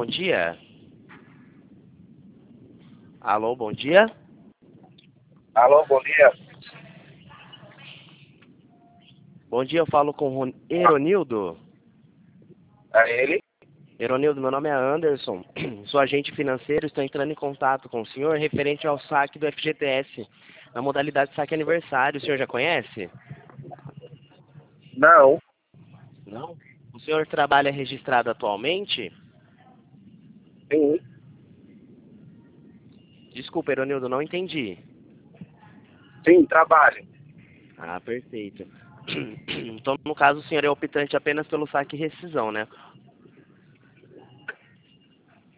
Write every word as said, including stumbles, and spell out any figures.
dia. Alô, bom dia. Alô, bom dia. Bom dia, eu falo com o Eronildo. É ele? Eronildo, meu nome é Anderson, sou agente financeiro, estou entrando em contato com o senhor referente ao saque do F G T S, na modalidade saque aniversário. O senhor já conhece? Não. Não? O senhor trabalha registrado atualmente? Sim. Desculpa, Eronildo, não entendi. Sim, trabalho. Ah, perfeito. Então, no caso, o senhor é optante apenas pelo saque e rescisão, né?